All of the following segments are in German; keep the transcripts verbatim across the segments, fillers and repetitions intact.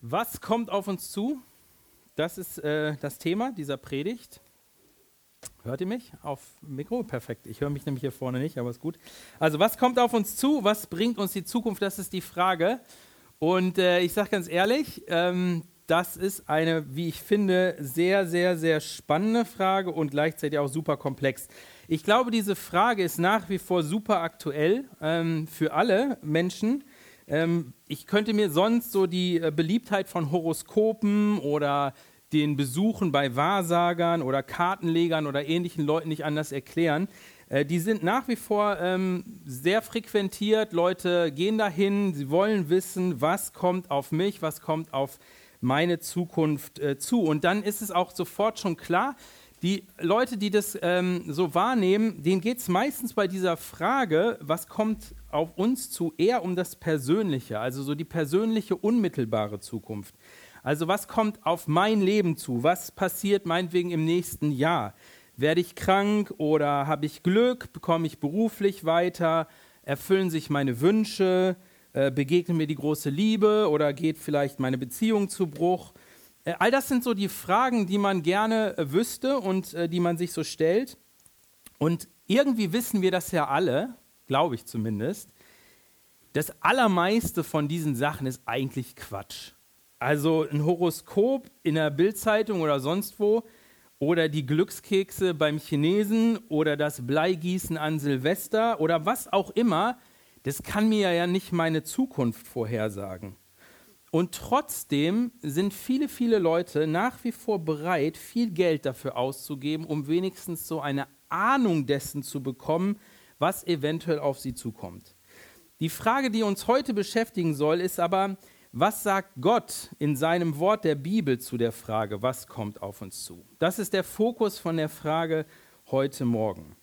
Was kommt auf uns zu? Das ist äh, das Thema dieser Predigt. Hört ihr mich auf Mikro? Perfekt. Ich höre mich nämlich hier vorne nicht, aber ist gut. Also, was kommt auf uns zu? Was bringt uns die Zukunft? Das ist die Frage. Und äh, ich sage ganz ehrlich, ähm, das ist eine, wie ich finde, sehr, sehr, sehr spannende Frage und gleichzeitig auch super komplex. Ich glaube, diese Frage ist nach wie vor super aktuell ähm, für alle Menschen. Ähm, ich könnte mir sonst so die äh, Beliebtheit von Horoskopen oder den Besuchen bei Wahrsagern oder Kartenlegern oder ähnlichen Leuten nicht anders erklären. Äh, die sind nach wie vor ähm, sehr frequentiert. Leute gehen dahin, sie wollen wissen, was kommt auf mich, was kommt auf meine Zukunft äh, zu. Und dann ist es auch sofort schon klar, die Leute, die das ähm, so wahrnehmen, denen geht es meistens bei dieser Frage, was kommt auf uns zu, eher um das Persönliche, also so die persönliche, unmittelbare Zukunft. Also was kommt auf mein Leben zu? Was passiert meinetwegen im nächsten Jahr? Werde ich krank oder habe ich Glück? Bekomme ich beruflich weiter? Erfüllen sich meine Wünsche? Äh, begegnet mir die große Liebe oder geht vielleicht meine Beziehung zu Bruch? Äh, all das sind so die Fragen, die man gerne äh, wüsste und äh, die man sich so stellt. Und irgendwie wissen wir das ja alle, glaube ich zumindest. Das Allermeiste von diesen Sachen ist eigentlich Quatsch. Also ein Horoskop in der Bild-Zeitung oder sonst wo oder die Glückskekse beim Chinesen oder das Bleigießen an Silvester oder was auch immer, das kann mir ja nicht meine Zukunft vorhersagen. Und trotzdem sind viele, viele Leute nach wie vor bereit, viel Geld dafür auszugeben, um wenigstens so eine Ahnung dessen zu bekommen, was eventuell auf sie zukommt. Die Frage, die uns heute beschäftigen soll, ist aber, was sagt Gott in seinem Wort der Bibel zu der Frage, was kommt auf uns zu? Das ist der Fokus von der Frage heute Morgen.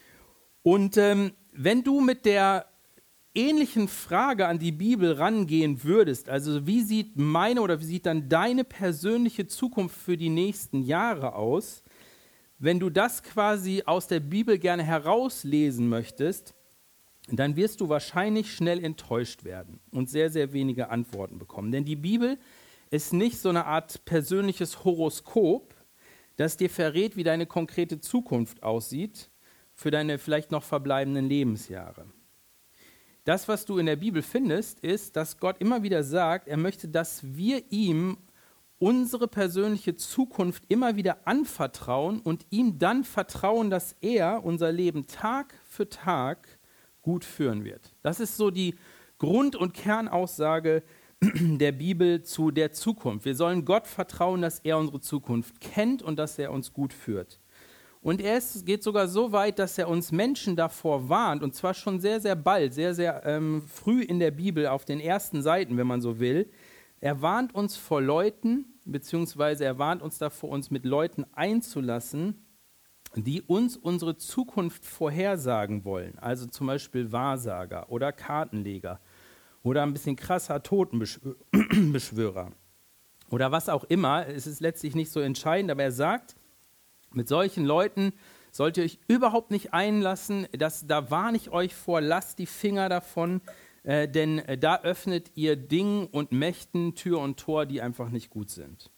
Und ähm, wenn du mit der ähnlichen Frage an die Bibel rangehen würdest, also wie sieht meine oder wie sieht dann deine persönliche Zukunft für die nächsten Jahre aus, wenn du das quasi aus der Bibel gerne herauslesen möchtest, dann wirst du wahrscheinlich schnell enttäuscht werden und sehr, sehr wenige Antworten bekommen. Denn die Bibel ist nicht so eine Art persönliches Horoskop, das dir verrät, wie deine konkrete Zukunft aussieht für deine vielleicht noch verbleibenden Lebensjahre. Das, was du in der Bibel findest, ist, dass Gott immer wieder sagt, er möchte, dass wir ihm unsere persönliche Zukunft immer wieder anvertrauen und ihm dann vertrauen, dass er unser Leben Tag für Tag gut führen wird. Das ist so die Grund- und Kernaussage der Bibel zu der Zukunft. Wir sollen Gott vertrauen, dass er unsere Zukunft kennt und dass er uns gut führt. Und er ist, geht sogar so weit, dass er uns Menschen davor warnt, und zwar schon sehr, sehr bald, sehr, sehr ähm, früh in der Bibel, auf den ersten Seiten, wenn man so will. Er warnt uns vor Leuten, beziehungsweise er warnt uns davor, uns mit Leuten einzulassen, die uns unsere Zukunft vorhersagen wollen. Also zum Beispiel Wahrsager oder Kartenleger oder ein bisschen krasser Totenbeschwörer oder was auch immer. Es ist letztlich nicht so entscheidend, aber er sagt, mit solchen Leuten sollt ihr euch überhaupt nicht einlassen. Das, da warne ich euch vor, lasst die Finger davon, äh, denn äh, da öffnet ihr Dingen und Mächten Tür und Tor, die einfach nicht gut sind.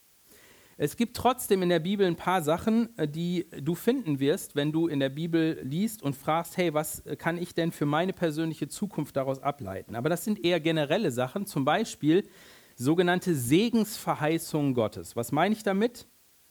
Es gibt trotzdem in der Bibel ein paar Sachen, die du finden wirst, wenn du in der Bibel liest und fragst, hey, was kann ich denn für meine persönliche Zukunft daraus ableiten? Aber das sind eher generelle Sachen, zum Beispiel sogenannte Segensverheißungen Gottes. Was meine ich damit?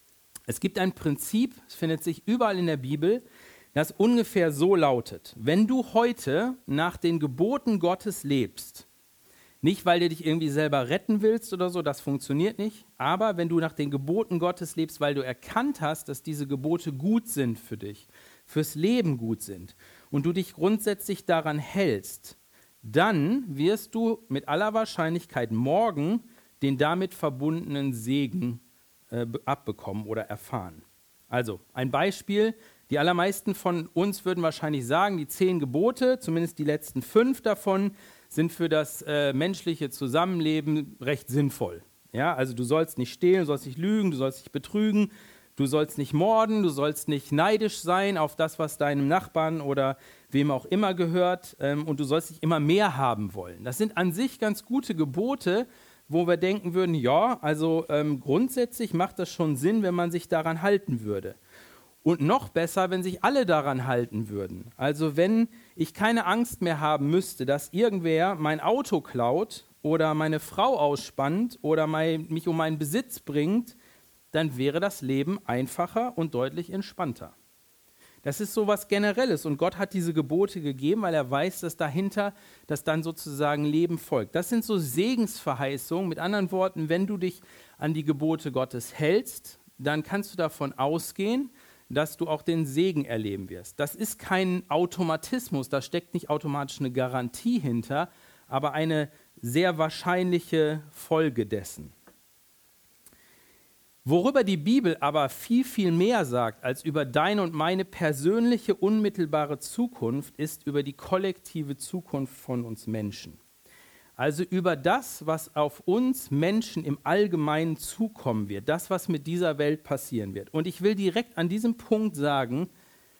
Es gibt ein Prinzip, es findet sich überall in der Bibel, das ungefähr so lautet: Wenn du heute nach den Geboten Gottes lebst, nicht, weil du dich irgendwie selber retten willst oder so, das funktioniert nicht, aber wenn du nach den Geboten Gottes lebst, weil du erkannt hast, dass diese Gebote gut sind für dich, fürs Leben gut sind und du dich grundsätzlich daran hältst, dann wirst du mit aller Wahrscheinlichkeit morgen den damit verbundenen Segen äh, abbekommen oder erfahren. Also ein Beispiel: Die allermeisten von uns würden wahrscheinlich sagen, die zehn Gebote, zumindest die letzten fünf davon, sind für das äh, menschliche Zusammenleben recht sinnvoll. Ja, also du sollst nicht stehlen, du sollst nicht lügen, du sollst nicht betrügen, du sollst nicht morden, du sollst nicht neidisch sein auf das, was deinem Nachbarn oder wem auch immer gehört, ähm, und du sollst nicht immer mehr haben wollen. Das sind an sich ganz gute Gebote, wo wir denken würden, ja, also ähm, grundsätzlich macht das schon Sinn, wenn man sich daran halten würde. Und noch besser, wenn sich alle daran halten würden. Also wenn ich keine Angst mehr haben müsste, dass irgendwer mein Auto klaut oder meine Frau ausspannt oder mein, mich um meinen Besitz bringt, dann wäre das Leben einfacher und deutlich entspannter. Das ist so was Generelles und Gott hat diese Gebote gegeben, weil er weiß, dass dahinter, dass dann sozusagen Leben folgt. Das sind so Segensverheißungen. Mit anderen Worten, wenn du dich an die Gebote Gottes hältst, dann kannst du davon ausgehen, dass du auch den Segen erleben wirst. Das ist kein Automatismus, da steckt nicht automatisch eine Garantie hinter, aber eine sehr wahrscheinliche Folge dessen. Worüber die Bibel aber viel, viel mehr sagt als über deine und meine persönliche, unmittelbare Zukunft, ist über die kollektive Zukunft von uns Menschen. Also über das, was auf uns Menschen im Allgemeinen zukommen wird, das, was mit dieser Welt passieren wird. Und ich will direkt an diesem Punkt sagen,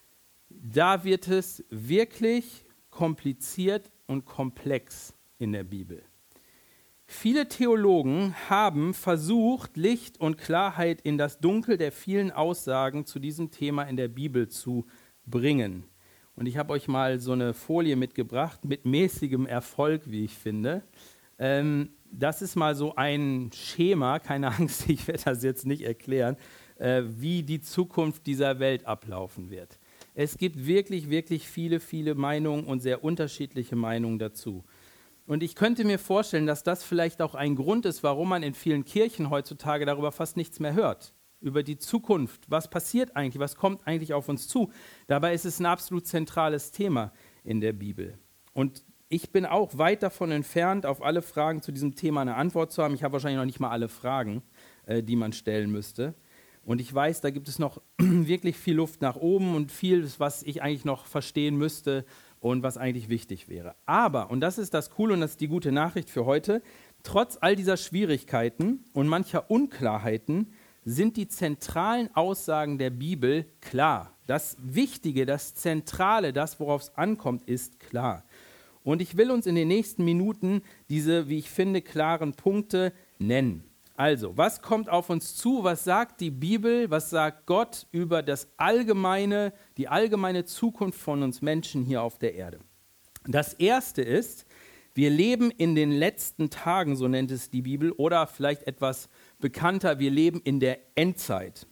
da wird es wirklich kompliziert und komplex in der Bibel. Viele Theologen haben versucht, Licht und Klarheit in das Dunkel der vielen Aussagen zu diesem Thema in der Bibel zu bringen. Und ich habe euch mal so eine Folie mitgebracht, mit mäßigem Erfolg, wie ich finde. Ähm, das ist mal so ein Schema, keine Angst, ich werde das jetzt nicht erklären, äh, wie die Zukunft dieser Welt ablaufen wird. Es gibt wirklich, wirklich viele, viele Meinungen und sehr unterschiedliche Meinungen dazu. Und ich könnte mir vorstellen, dass das vielleicht auch ein Grund ist, warum man in vielen Kirchen heutzutage darüber fast nichts mehr hört. Über die Zukunft, was passiert eigentlich, was kommt eigentlich auf uns zu. Dabei ist es ein absolut zentrales Thema in der Bibel. Und ich bin auch weit davon entfernt, auf alle Fragen zu diesem Thema eine Antwort zu haben. Ich habe wahrscheinlich noch nicht mal alle Fragen, äh, die man stellen müsste. Und ich weiß, da gibt es noch wirklich viel Luft nach oben und viel, was ich eigentlich noch verstehen müsste und was eigentlich wichtig wäre. Aber, und das ist das Coole und das ist die gute Nachricht für heute, trotz all dieser Schwierigkeiten und mancher Unklarheiten sind die zentralen Aussagen der Bibel klar. Das Wichtige, das Zentrale, das, worauf es ankommt, ist klar. Und ich will uns in den nächsten Minuten diese, wie ich finde, klaren Punkte nennen. Also, was kommt auf uns zu? Was sagt die Bibel? Was sagt Gott über das allgemeine, die allgemeine Zukunft von uns Menschen hier auf der Erde? Das Erste ist, wir leben in den letzten Tagen, so nennt es die Bibel, oder vielleicht etwas bekannter, wir leben in der Endzeit.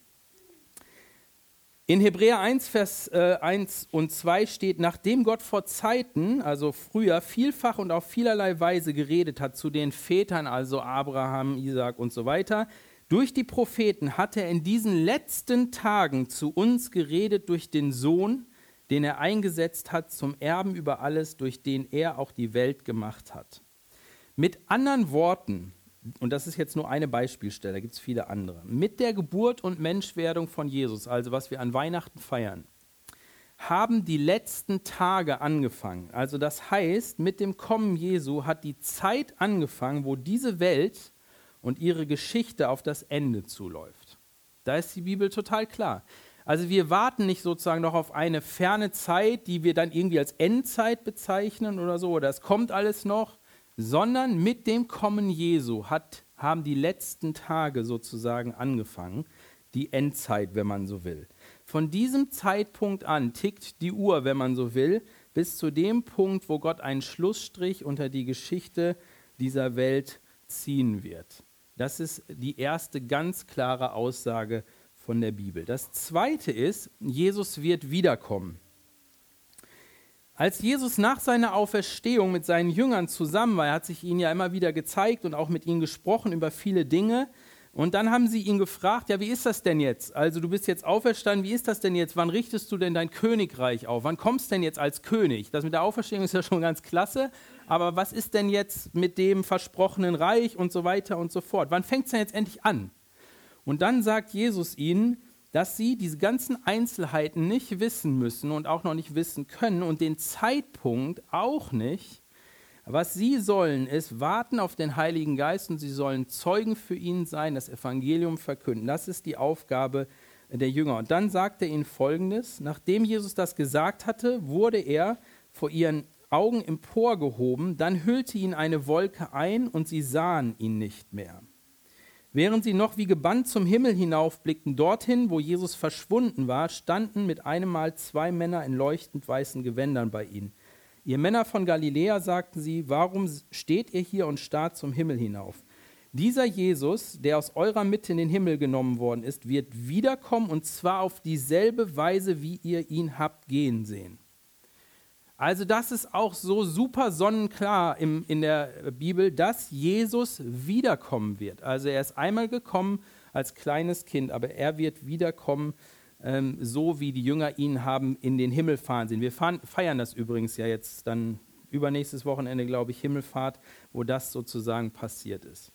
In Hebräer eins, Vers äh, eins und zwei steht, nachdem Gott vor Zeiten, also früher, vielfach und auf vielerlei Weise geredet hat zu den Vätern, also Abraham, Isaak und so weiter, durch die Propheten hat er in diesen letzten Tagen zu uns geredet durch den Sohn, den er eingesetzt hat zum Erben über alles, durch den er auch die Welt gemacht hat. Mit anderen Worten, und das ist jetzt nur eine Beispielstelle, da gibt es viele andere, mit der Geburt und Menschwerdung von Jesus, also was wir an Weihnachten feiern, haben die letzten Tage angefangen. Also das heißt, mit dem Kommen Jesu hat die Zeit angefangen, wo diese Welt und ihre Geschichte auf das Ende zuläuft. Da ist die Bibel total klar. Also wir warten nicht sozusagen noch auf eine ferne Zeit, die wir dann irgendwie als Endzeit bezeichnen oder so, oder es kommt alles noch, sondern mit dem Kommen Jesu hat, haben die letzten Tage sozusagen angefangen, die Endzeit, wenn man so will. Von diesem Zeitpunkt an tickt die Uhr, wenn man so will, bis zu dem Punkt, wo Gott einen Schlussstrich unter die Geschichte dieser Welt ziehen wird. Das ist die erste ganz klare Aussage von der Bibel. Das zweite ist, Jesus wird wiederkommen. Als Jesus nach seiner Auferstehung mit seinen Jüngern zusammen war, er hat sich ihnen ja immer wieder gezeigt und auch mit ihnen gesprochen über viele Dinge. Und dann haben sie ihn gefragt, ja, wie ist das denn jetzt? Also du bist jetzt auferstanden, wie ist das denn jetzt? Wann richtest du denn dein Königreich auf? Wann kommst du denn jetzt als König? Das mit der Auferstehung ist ja schon ganz klasse, aber was ist denn jetzt mit dem versprochenen Reich und so weiter und so fort? Wann fängt es denn jetzt endlich an? Und dann sagt Jesus ihnen, dass sie diese ganzen Einzelheiten nicht wissen müssen und auch noch nicht wissen können und den Zeitpunkt auch nicht. Was sie sollen, ist warten auf den Heiligen Geist und sie sollen Zeugen für ihn sein, das Evangelium verkünden. Das ist die Aufgabe der Jünger. Und dann sagt er ihnen Folgendes: Nachdem Jesus das gesagt hatte, wurde er vor ihren Augen emporgehoben, dann hüllte ihn eine Wolke ein und sie sahen ihn nicht mehr. Während sie noch wie gebannt zum Himmel hinaufblickten, dorthin, wo Jesus verschwunden war, standen mit einem Mal zwei Männer in leuchtend weißen Gewändern bei ihnen. Ihr Männer von Galiläa, sagten sie, warum steht ihr hier und starrt zum Himmel hinauf? Dieser Jesus, der aus eurer Mitte in den Himmel genommen worden ist, wird wiederkommen, und zwar auf dieselbe Weise, wie ihr ihn habt gehen sehen. Also das ist auch so super sonnenklar im, in der Bibel, dass Jesus wiederkommen wird. Also er ist einmal gekommen als kleines Kind, aber er wird wiederkommen, ähm, so wie die Jünger ihn haben in den Himmel fahren sehen. Wir fahren, feiern das übrigens ja jetzt dann übernächstes Wochenende, glaube ich, Himmelfahrt, wo das sozusagen passiert ist.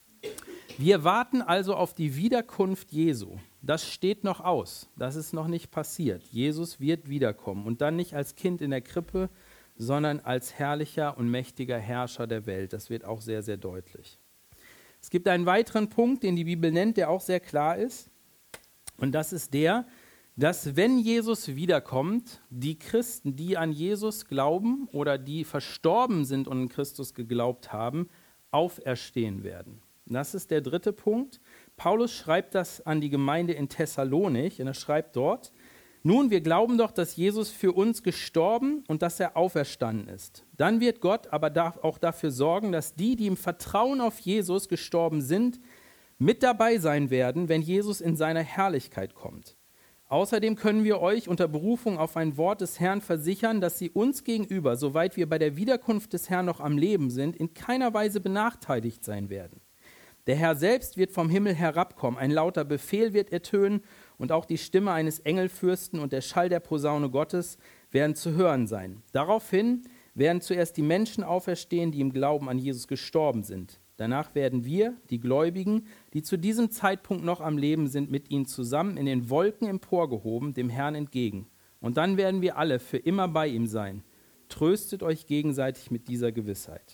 Wir warten also auf die Wiederkunft Jesu. Das steht noch aus. Das ist noch nicht passiert. Jesus wird wiederkommen. Und dann nicht als Kind in der Krippe, sondern als herrlicher und mächtiger Herrscher der Welt. Das wird auch sehr, sehr deutlich. Es gibt einen weiteren Punkt, den die Bibel nennt, der auch sehr klar ist. Und das ist der, dass wenn Jesus wiederkommt, die Christen, die an Jesus glauben oder die verstorben sind und an Christus geglaubt haben, auferstehen werden. Das ist der dritte Punkt. Paulus schreibt das an die Gemeinde in Thessalonik und er schreibt dort, nun, wir glauben doch, dass Jesus für uns gestorben und dass er auferstanden ist. Dann wird Gott aber auch dafür sorgen, dass die, die im Vertrauen auf Jesus gestorben sind, mit dabei sein werden, wenn Jesus in seiner Herrlichkeit kommt. Außerdem können wir euch unter Berufung auf ein Wort des Herrn versichern, dass sie uns gegenüber, soweit wir bei der Wiederkunft des Herrn noch am Leben sind, in keiner Weise benachteiligt sein werden. Der Herr selbst wird vom Himmel herabkommen, ein lauter Befehl wird ertönen und auch die Stimme eines Engelfürsten und der Schall der Posaune Gottes werden zu hören sein. Daraufhin werden zuerst die Menschen auferstehen, die im Glauben an Jesus gestorben sind. Danach werden wir, die Gläubigen, die zu diesem Zeitpunkt noch am Leben sind, mit ihnen zusammen in den Wolken emporgehoben, dem Herrn entgegen. Und dann werden wir alle für immer bei ihm sein. Tröstet euch gegenseitig mit dieser Gewissheit.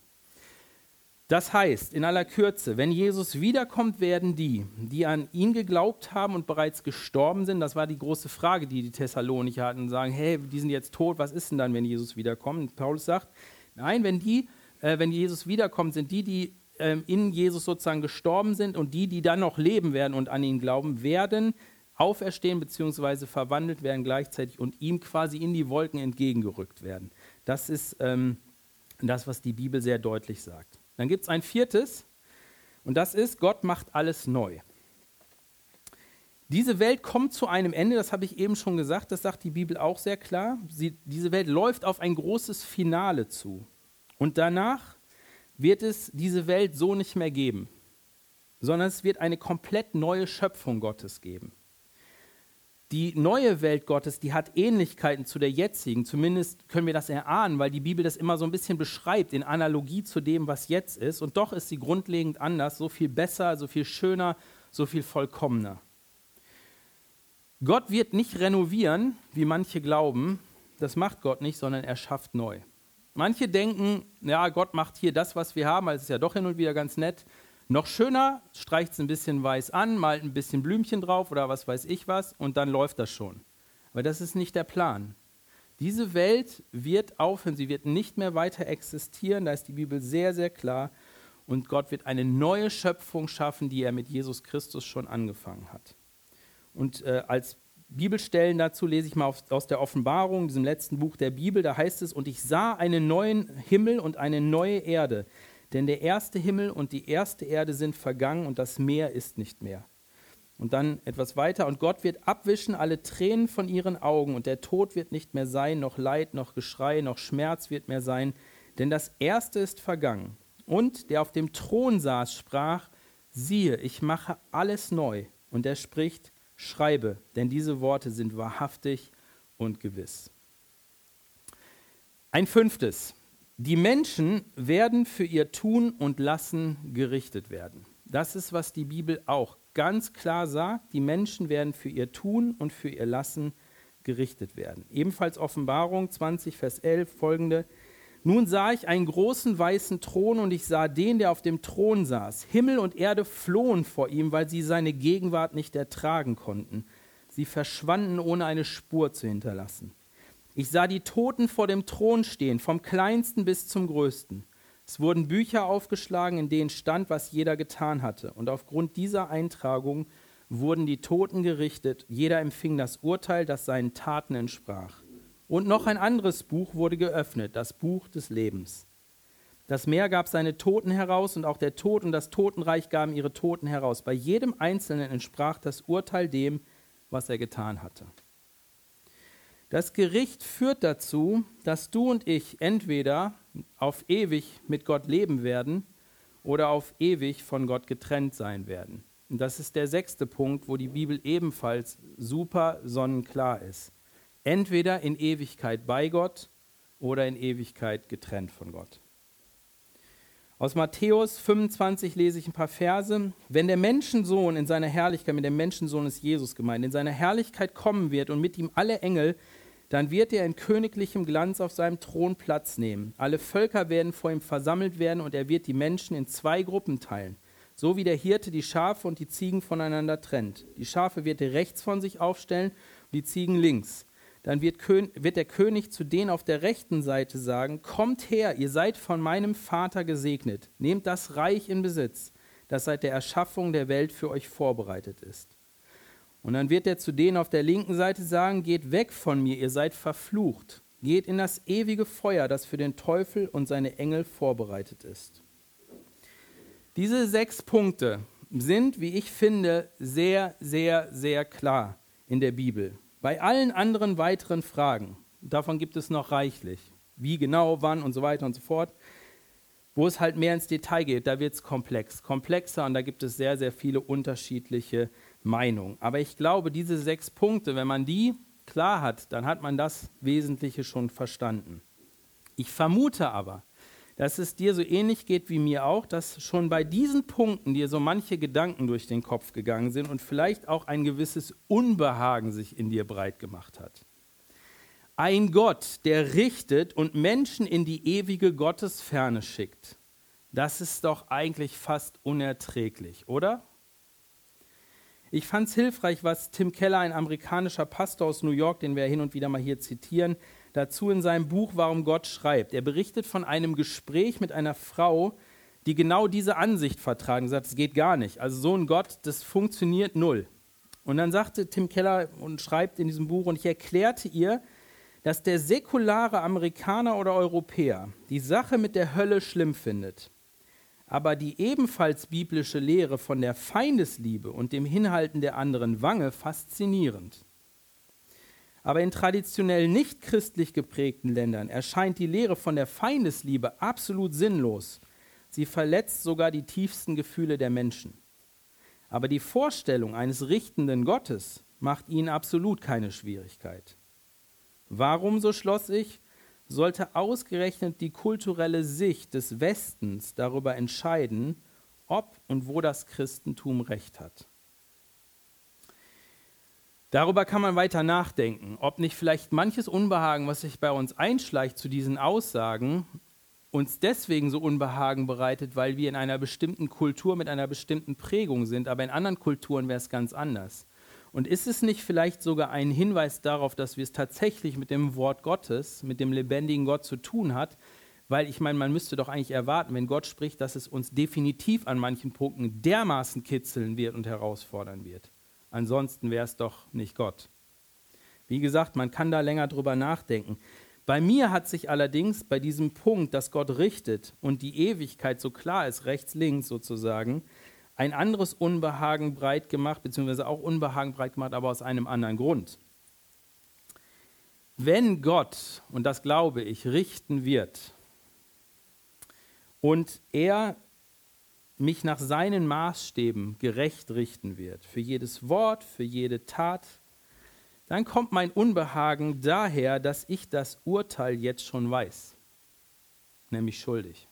Das heißt, in aller Kürze, wenn Jesus wiederkommt, werden die, die an ihn geglaubt haben und bereits gestorben sind, das war die große Frage, die die Thessalonicher hatten, und sagen, hey, die sind jetzt tot, was ist denn dann, wenn Jesus wiederkommt? Und Paulus sagt, nein, wenn die, äh, wenn Jesus wiederkommt, sind die, die äh, in Jesus sozusagen gestorben sind und die, die dann noch leben werden und an ihn glauben, werden auferstehen bzw. verwandelt werden gleichzeitig und ihm quasi in die Wolken entgegengerückt werden. Das ist ähm, das, was die Bibel sehr deutlich sagt. Dann gibt es ein viertes, und das ist, Gott macht alles neu. Diese Welt kommt zu einem Ende, das habe ich eben schon gesagt, das sagt die Bibel auch sehr klar. Sie, diese Welt läuft auf ein großes Finale zu. Und danach wird es diese Welt so nicht mehr geben, sondern es wird eine komplett neue Schöpfung Gottes geben. Die neue Welt Gottes, die hat Ähnlichkeiten zu der jetzigen, zumindest können wir das erahnen, weil die Bibel das immer so ein bisschen beschreibt, in Analogie zu dem, was jetzt ist. Und doch ist sie grundlegend anders, so viel besser, so viel schöner, so viel vollkommener. Gott wird nicht renovieren, wie manche glauben, das macht Gott nicht, sondern er schafft neu. Manche denken, ja, Gott macht hier das, was wir haben, also ist ja doch hin und wieder ganz nett. Noch schöner, streicht es ein bisschen weiß an, malt ein bisschen Blümchen drauf oder was weiß ich was und dann läuft das schon. Aber das ist nicht der Plan. Diese Welt wird aufhören, sie wird nicht mehr weiter existieren, da ist die Bibel sehr, sehr klar. Und Gott wird eine neue Schöpfung schaffen, die er mit Jesus Christus schon angefangen hat. Und äh, als Bibelstellen dazu lese ich mal auf, aus der Offenbarung, diesem letzten Buch der Bibel, da heißt es, und ich sah einen neuen Himmel und eine neue Erde. Denn der erste Himmel und die erste Erde sind vergangen und das Meer ist nicht mehr. Und dann etwas weiter. Und Gott wird abwischen alle Tränen von ihren Augen und der Tod wird nicht mehr sein, noch Leid, noch Geschrei, noch Schmerz wird mehr sein. Denn das Erste ist vergangen. Und der auf dem Thron saß, sprach, siehe, ich mache alles neu. Und er spricht, schreibe, denn diese Worte sind wahrhaftig und gewiss. Ein fünftes. Die Menschen werden für ihr Tun und Lassen gerichtet werden. Das ist, was die Bibel auch ganz klar sagt. Die Menschen werden für ihr Tun und für ihr Lassen gerichtet werden. Ebenfalls Offenbarung zwanzig, Vers elf, folgende. Nun sah ich einen großen weißen Thron und ich sah den, der auf dem Thron saß. Himmel und Erde flohen vor ihm, weil sie seine Gegenwart nicht ertragen konnten. Sie verschwanden, ohne eine Spur zu hinterlassen. Ich sah die Toten vor dem Thron stehen, vom kleinsten bis zum größten. Es wurden Bücher aufgeschlagen, in denen stand, was jeder getan hatte. Und aufgrund dieser Eintragung wurden die Toten gerichtet. Jeder empfing das Urteil, das seinen Taten entsprach. Und noch ein anderes Buch wurde geöffnet, das Buch des Lebens. Das Meer gab seine Toten heraus und auch der Tod und das Totenreich gaben ihre Toten heraus. Bei jedem Einzelnen entsprach das Urteil dem, was er getan hatte. Das Gericht führt dazu, dass du und ich entweder auf ewig mit Gott leben werden oder auf ewig von Gott getrennt sein werden. Und das ist der sechste Punkt, wo die Bibel ebenfalls super sonnenklar ist. Entweder in Ewigkeit bei Gott oder in Ewigkeit getrennt von Gott. Aus Matthäus fünfundzwanzig lese ich ein paar Verse. Wenn der Menschensohn in seiner Herrlichkeit, mit dem Menschensohn ist Jesus gemeint, in seiner Herrlichkeit kommen wird und mit ihm alle Engel, dann wird er in königlichem Glanz auf seinem Thron Platz nehmen. Alle Völker werden vor ihm versammelt werden und er wird die Menschen in zwei Gruppen teilen. So wie der Hirte die Schafe und die Ziegen voneinander trennt. Die Schafe wird er rechts von sich aufstellen und die Ziegen links. Dann wird, Kön- wird der König zu denen auf der rechten Seite sagen, kommt her, ihr seid von meinem Vater gesegnet. Nehmt das Reich in Besitz, das seit der Erschaffung der Welt für euch vorbereitet ist. Und dann wird er zu denen auf der linken Seite sagen, geht weg von mir, ihr seid verflucht. Geht in das ewige Feuer, das für den Teufel und seine Engel vorbereitet ist. Diese sechs Punkte sind, wie ich finde, sehr, sehr, sehr klar in der Bibel. Bei allen anderen weiteren Fragen, davon gibt es noch reichlich, wie genau, wann und so weiter und so fort, wo es halt mehr ins Detail geht, da wird es komplex, komplexer und da gibt es sehr, sehr viele unterschiedliche Meinungen. Aber ich glaube, diese sechs Punkte, wenn man die klar hat, dann hat man das Wesentliche schon verstanden. Ich vermute aber, dass es dir so ähnlich geht wie mir auch, dass schon bei diesen Punkten dir so manche Gedanken durch den Kopf gegangen sind und vielleicht auch ein gewisses Unbehagen sich in dir breit gemacht hat. Ein Gott, der richtet und Menschen in die ewige Gottesferne schickt, das ist doch eigentlich fast unerträglich, oder? Ich fand es hilfreich, was Tim Keller, ein amerikanischer Pastor aus New York, den wir hin und wieder mal hier zitieren, dazu in seinem Buch Warum Gott schreibt. Er berichtet von einem Gespräch mit einer Frau, die genau diese Ansicht vertragen. Sie sagt, es geht gar nicht. Also so ein Gott, das funktioniert null. Und dann sagte Tim Keller und schreibt in diesem Buch, und ich erklärte ihr, dass der säkulare Amerikaner oder Europäer die Sache mit der Hölle schlimm findet, aber die ebenfalls biblische Lehre von der Feindesliebe und dem Hinhalten der anderen Wange faszinierend. Aber in traditionell nicht christlich geprägten Ländern erscheint die Lehre von der Feindesliebe absolut sinnlos. Sie verletzt sogar die tiefsten Gefühle der Menschen. Aber die Vorstellung eines richtenden Gottes macht ihnen absolut keine Schwierigkeit. Warum, so schloss ich, sollte ausgerechnet die kulturelle Sicht des Westens darüber entscheiden, ob und wo das Christentum Recht hat? Darüber kann man weiter nachdenken, ob nicht vielleicht manches Unbehagen, was sich bei uns einschleicht zu diesen Aussagen, uns deswegen so Unbehagen bereitet, weil wir in einer bestimmten Kultur mit einer bestimmten Prägung sind, aber in anderen Kulturen wäre es ganz anders. Und ist es nicht vielleicht sogar ein Hinweis darauf, dass wir es tatsächlich mit dem Wort Gottes, mit dem lebendigen Gott zu tun hat? Weil ich meine, man müsste doch eigentlich erwarten, wenn Gott spricht, dass es uns definitiv an manchen Punkten dermaßen kitzeln wird und herausfordern wird. Ansonsten wäre es doch nicht Gott. Wie gesagt, man kann da länger drüber nachdenken. Bei mir hat sich allerdings bei diesem Punkt, dass Gott richtet und die Ewigkeit so klar ist, rechts, links sozusagen, ein anderes Unbehagen breit gemacht, beziehungsweise auch Unbehagen breit gemacht, aber aus einem anderen Grund. Wenn Gott, und das glaube ich, richten wird und er mich nach seinen Maßstäben gerecht richten wird, für jedes Wort, für jede Tat, dann kommt mein Unbehagen daher, dass ich das Urteil jetzt schon weiß, nämlich schuldig.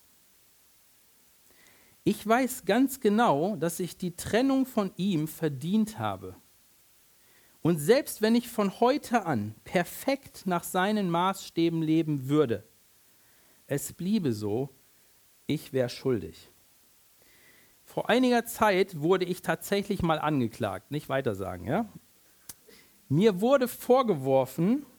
Ich weiß ganz genau, dass ich die Trennung von ihm verdient habe. Und selbst wenn ich von heute an perfekt nach seinen Maßstäben leben würde, es bliebe so, ich wäre schuldig. Vor einiger Zeit wurde ich tatsächlich mal angeklagt, nicht weiter sagen, ja? Mir wurde vorgeworfen,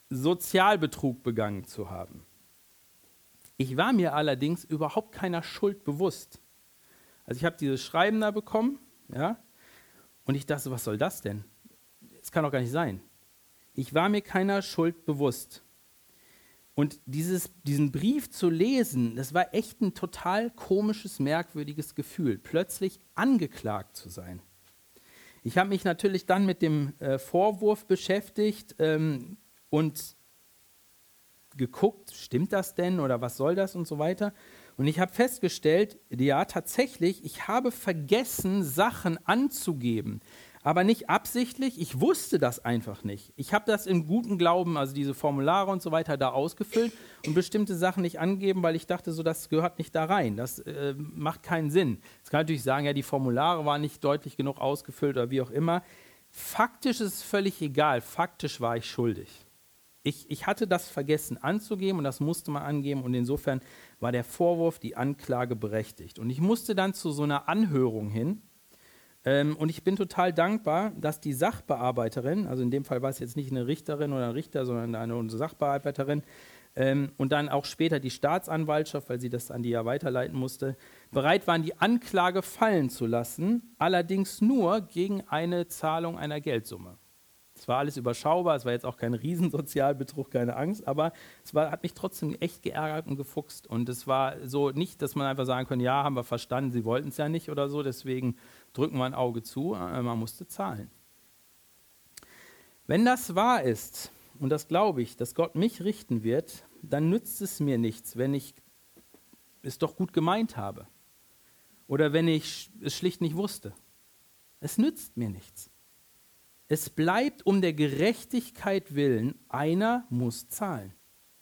Sozialbetrug begangen zu haben. Ich war mir allerdings überhaupt keiner Schuld bewusst. Also ich habe dieses Schreiben da bekommen, ja, und ich dachte, was soll das denn? Das kann doch gar nicht sein. Ich war mir keiner Schuld bewusst. Und dieses, diesen Brief zu lesen, das war echt ein total komisches, merkwürdiges Gefühl, plötzlich angeklagt zu sein. Ich habe mich natürlich dann mit dem äh, Vorwurf beschäftigt ähm, und geguckt, stimmt das denn oder was soll das und so weiter. Und ich habe festgestellt, ja tatsächlich, ich habe vergessen, Sachen anzugeben, aber nicht absichtlich, ich wusste das einfach nicht. Ich habe das im guten Glauben, also diese Formulare und so weiter, da ausgefüllt und bestimmte Sachen nicht angegeben, weil ich dachte, so das gehört nicht da rein, das äh, macht keinen Sinn. Jetzt kann ich natürlich sagen, ja, die Formulare waren nicht deutlich genug ausgefüllt oder wie auch immer. Faktisch ist es völlig egal, faktisch war ich schuldig. Ich, ich hatte das vergessen anzugeben und das musste man angeben und insofern war der Vorwurf, die Anklage berechtigt. Und ich musste dann zu so einer Anhörung hin ähm, und ich bin total dankbar, dass die Sachbearbeiterin, also in dem Fall war es jetzt nicht eine Richterin oder ein Richter, sondern eine Sachbearbeiterin ähm, und dann auch später die Staatsanwaltschaft, weil sie das an die ja weiterleiten musste, bereit waren, die Anklage fallen zu lassen, allerdings nur gegen eine Zahlung einer Geldsumme. Es war alles überschaubar, es war jetzt auch kein Riesensozialbetrug, keine Angst, aber es war, hat mich trotzdem echt geärgert und gefuchst. Und es war so nicht, dass man einfach sagen kann, ja, haben wir verstanden, sie wollten es ja nicht oder so, deswegen drücken wir ein Auge zu, man musste zahlen. Wenn das wahr ist, und das glaube ich, dass Gott mich richten wird, dann nützt es mir nichts, wenn ich es doch gut gemeint habe. Oder wenn ich es schlicht nicht wusste. Es nützt mir nichts. Es bleibt um der Gerechtigkeit willen, einer muss zahlen.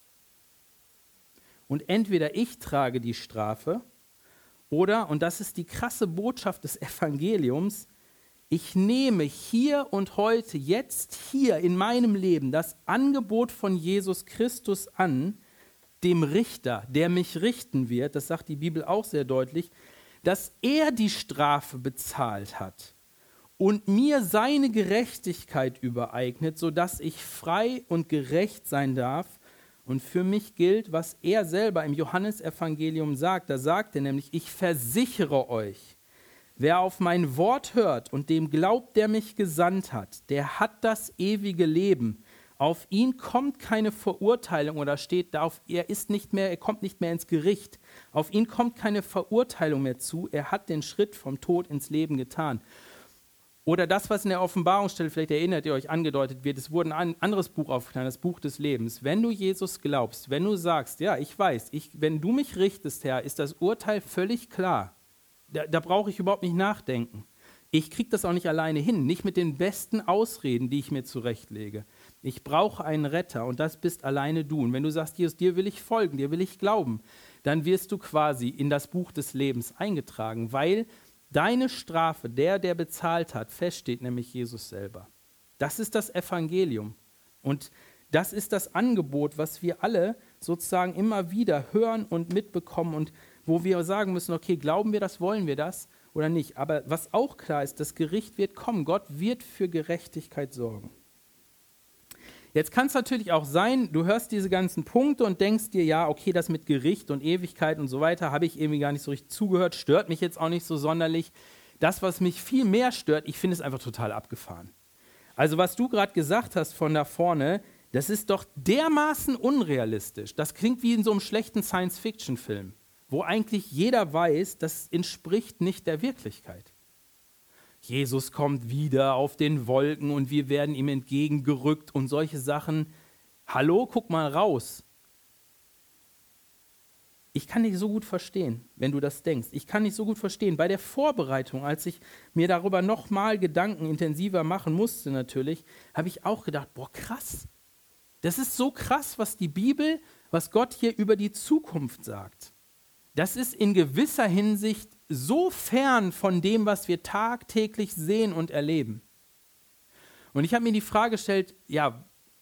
Und entweder ich trage die Strafe oder, und das ist die krasse Botschaft des Evangeliums, ich nehme hier und heute, jetzt hier in meinem Leben das Angebot von Jesus Christus an, dem Richter, der mich richten wird, das sagt die Bibel auch sehr deutlich, dass er die Strafe bezahlt hat und mir seine Gerechtigkeit übereignet, sodass ich frei und gerecht sein darf. Und für mich gilt, was er selber im Johannesevangelium sagt. Da sagt er nämlich, ich versichere euch, wer auf mein Wort hört und dem glaubt, der mich gesandt hat, der hat das ewige Leben. Auf ihn kommt keine Verurteilung oder steht da, auf, er ist nicht mehr, er kommt nicht mehr ins Gericht. Auf ihn kommt keine Verurteilung mehr zu. Er hat den Schritt vom Tod ins Leben getan. Oder das, was in der Offenbarungsstelle, vielleicht erinnert ihr euch, angedeutet wird, es wurde ein anderes Buch aufgetan, das Buch des Lebens. Wenn du Jesus glaubst, wenn du sagst, ja, ich weiß, ich, wenn du mich richtest, Herr, ist das Urteil völlig klar. Da, da brauche ich überhaupt nicht nachdenken. Ich kriege das auch nicht alleine hin, nicht mit den besten Ausreden, die ich mir zurechtlege. Ich brauche einen Retter und das bist alleine du. Und wenn du sagst, Jesus, dir will ich folgen, dir will ich glauben, dann wirst du quasi in das Buch des Lebens eingetragen, weil deine Strafe, der, der bezahlt hat, feststeht, nämlich Jesus selber. Das ist das Evangelium. Und das ist das Angebot, was wir alle sozusagen immer wieder hören und mitbekommen und wo wir sagen müssen, okay, glauben wir das, wollen wir das oder nicht. Aber was auch klar ist, das Gericht wird kommen. Gott wird für Gerechtigkeit sorgen. Jetzt kann es natürlich auch sein, du hörst diese ganzen Punkte und denkst dir, ja, okay, das mit Gericht und Ewigkeit und so weiter, habe ich irgendwie gar nicht so richtig zugehört, stört mich jetzt auch nicht so sonderlich. Das, was mich viel mehr stört, ich finde es einfach total abgefahren. Also was du gerade gesagt hast von da vorne, das ist doch dermaßen unrealistisch. Das klingt wie in so einem schlechten Science-Fiction-Film, wo eigentlich jeder weiß, das entspricht nicht der Wirklichkeit. Jesus kommt wieder auf den Wolken und wir werden ihm entgegengerückt und solche Sachen. Hallo, guck mal raus. Ich kann dich so gut verstehen, wenn du das denkst. Ich kann dich so gut verstehen. Bei der Vorbereitung, als ich mir darüber nochmal Gedanken intensiver machen musste natürlich, habe ich auch gedacht, boah, krass. Das ist so krass, was die Bibel, was Gott hier über die Zukunft sagt. Das ist in gewisser Hinsicht so fern von dem, was wir tagtäglich sehen und erleben. Und ich habe mir die Frage gestellt, ja,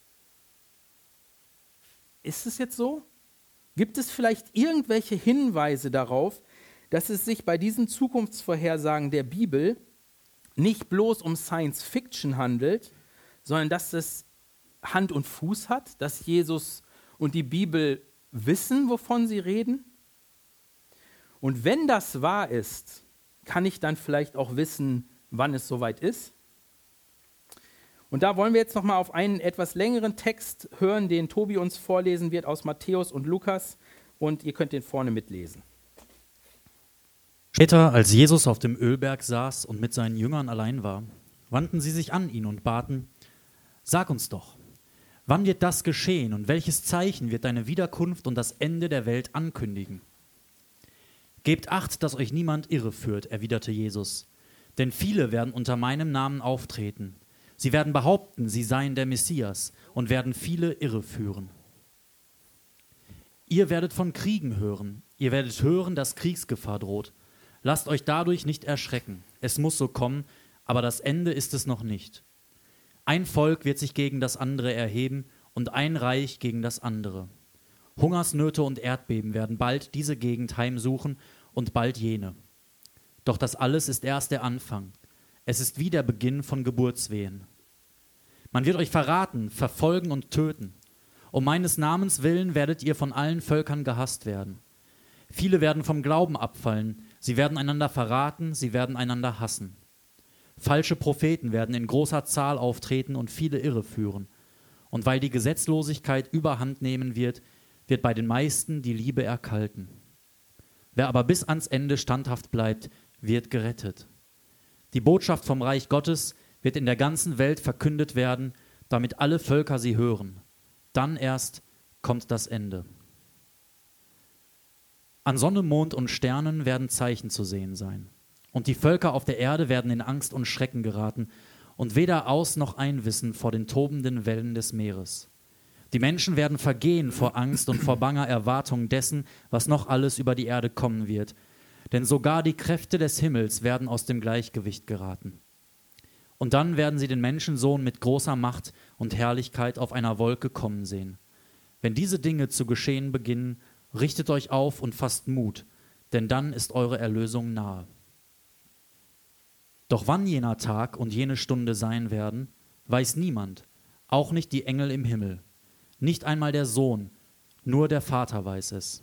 ist es jetzt so? Gibt es vielleicht irgendwelche Hinweise darauf, dass es sich bei diesen Zukunftsvorhersagen der Bibel nicht bloß um Science Fiction handelt, sondern dass es Hand und Fuß hat, dass Jesus und die Bibel wissen, wovon sie reden? Und wenn das wahr ist, kann ich dann vielleicht auch wissen, wann es soweit ist? Und da wollen wir jetzt nochmal auf einen etwas längeren Text hören, den Tobi uns vorlesen wird aus Matthäus und Lukas. Und ihr könnt den vorne mitlesen. Später, als Jesus auf dem Ölberg saß und mit seinen Jüngern allein war, wandten sie sich an ihn und baten: Sag uns doch, wann wird das geschehen und welches Zeichen wird deine Wiederkunft und das Ende der Welt ankündigen? Gebt Acht, dass euch niemand irreführt, erwiderte Jesus, denn viele werden unter meinem Namen auftreten. Sie werden behaupten, sie seien der Messias und werden viele irreführen. Ihr werdet von Kriegen hören, ihr werdet hören, dass Kriegsgefahr droht. Lasst euch dadurch nicht erschrecken. Es muss so kommen, aber das Ende ist es noch nicht. Ein Volk wird sich gegen das andere erheben und ein Reich gegen das andere. Hungersnöte und Erdbeben werden bald diese Gegend heimsuchen und bald jene. Doch das alles ist erst der Anfang. Es ist wie der Beginn von Geburtswehen. Man wird euch verraten, verfolgen und töten. Um meines Namens willen werdet ihr von allen Völkern gehasst werden. Viele werden vom Glauben abfallen, sie werden einander verraten, sie werden einander hassen. Falsche Propheten werden in großer Zahl auftreten und viele irreführen. Und weil die Gesetzlosigkeit überhand nehmen wird, wird bei den meisten die Liebe erkalten. Wer aber bis ans Ende standhaft bleibt, wird gerettet. Die Botschaft vom Reich Gottes wird in der ganzen Welt verkündet werden, damit alle Völker sie hören. Dann erst kommt das Ende. An Sonne, Mond und Sternen werden Zeichen zu sehen sein. Und die Völker auf der Erde werden in Angst und Schrecken geraten und weder Aus- noch Einwissen vor den tobenden Wellen des Meeres. Die Menschen werden vergehen vor Angst und vor banger Erwartung dessen, was noch alles über die Erde kommen wird. Denn sogar die Kräfte des Himmels werden aus dem Gleichgewicht geraten. Und dann werden sie den Menschensohn mit großer Macht und Herrlichkeit auf einer Wolke kommen sehen. Wenn diese Dinge zu geschehen beginnen, richtet euch auf und fasst Mut, denn dann ist eure Erlösung nahe. Doch wann jener Tag und jene Stunde sein werden, weiß niemand, auch nicht die Engel im Himmel, nicht einmal der Sohn, nur der Vater weiß es.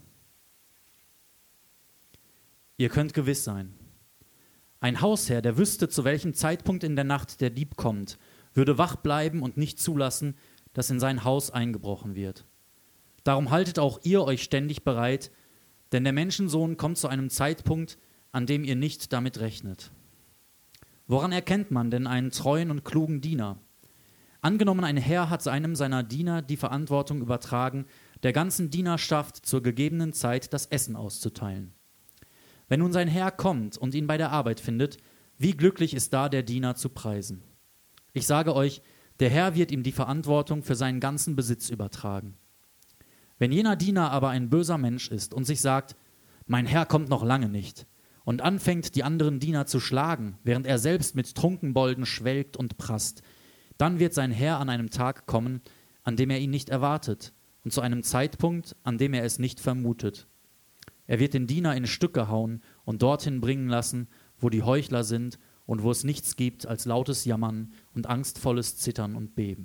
Ihr könnt gewiss sein, ein Hausherr, der wüsste, zu welchem Zeitpunkt in der Nacht der Dieb kommt, würde wach bleiben und nicht zulassen, dass in sein Haus eingebrochen wird. Darum haltet auch ihr euch ständig bereit, denn der Menschensohn kommt zu einem Zeitpunkt, an dem ihr nicht damit rechnet. Woran erkennt man denn einen treuen und klugen Diener? Angenommen, ein Herr hat einem seiner Diener die Verantwortung übertragen, der ganzen Dienerschaft zur gegebenen Zeit das Essen auszuteilen. Wenn nun sein Herr kommt und ihn bei der Arbeit findet, wie glücklich ist da der Diener zu preisen. Ich sage euch, der Herr wird ihm die Verantwortung für seinen ganzen Besitz übertragen. Wenn jener Diener aber ein böser Mensch ist und sich sagt, mein Herr kommt noch lange nicht, und anfängt, die anderen Diener zu schlagen, während er selbst mit Trunkenbolden schwelgt und prasst, dann wird sein Herr an einem Tag kommen, an dem er ihn nicht erwartet, und zu einem Zeitpunkt, an dem er es nicht vermutet. Er wird den Diener in Stücke hauen und dorthin bringen lassen, wo die Heuchler sind und wo es nichts gibt als lautes Jammern und angstvolles Zittern und Beben.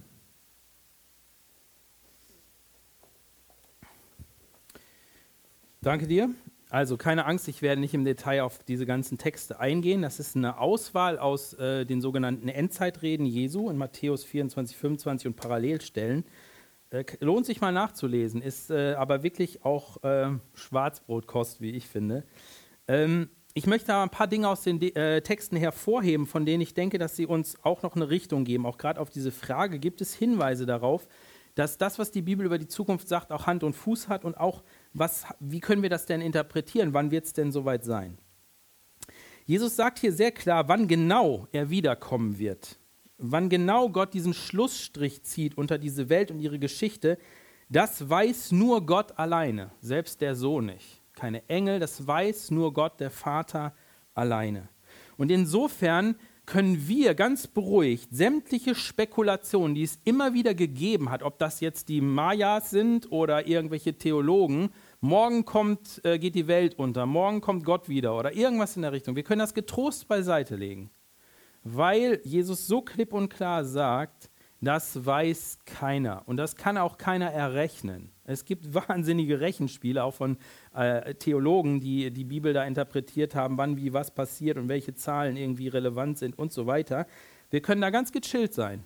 Danke dir. Also keine Angst, ich werde nicht im Detail auf diese ganzen Texte eingehen. Das ist eine Auswahl aus äh, den sogenannten Endzeitreden Jesu in Matthäus vierundzwanzig, fünfundzwanzig und Parallelstellen. Äh, lohnt sich mal nachzulesen, ist äh, aber wirklich auch äh, Schwarzbrotkost, wie ich finde. Ähm, ich möchte aber ein paar Dinge aus den De- äh, Texten hervorheben, von denen ich denke, dass sie uns auch noch eine Richtung geben. Auch gerade auf diese Frage, gibt es Hinweise darauf, dass das, was die Bibel über die Zukunft sagt, auch Hand und Fuß hat und auch, was, wie können wir das denn interpretieren? Wann wird es denn soweit sein? Jesus sagt hier sehr klar, wann genau er wiederkommen wird. Wann genau Gott diesen Schlussstrich zieht unter diese Welt und ihre Geschichte, das weiß nur Gott alleine, selbst der Sohn nicht. Keine Engel, das weiß nur Gott, der Vater alleine. Und insofern können wir ganz beruhigt sämtliche Spekulationen, die es immer wieder gegeben hat, ob das jetzt die Mayas sind oder irgendwelche Theologen, morgen kommt, äh, geht die Welt unter, morgen kommt Gott wieder oder irgendwas in der Richtung. Wir können das getrost beiseite legen, weil Jesus so klipp und klar sagt, Das weiß keiner und das kann auch keiner errechnen. Es gibt wahnsinnige Rechenspiele, auch von äh, Theologen, die die Bibel da interpretiert haben, wann wie was passiert und welche Zahlen irgendwie relevant sind und so weiter. Wir können da ganz gechillt sein.